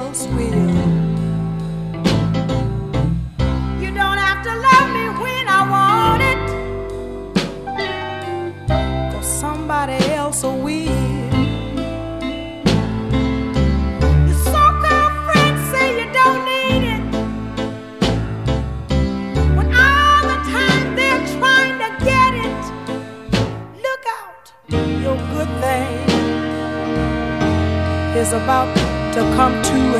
else will. You don't have to love me when I want it, 'cause somebody else will. Your so-called friends say you don't need it, when all the time they're trying to get it. Look out, your good thing is about to come to an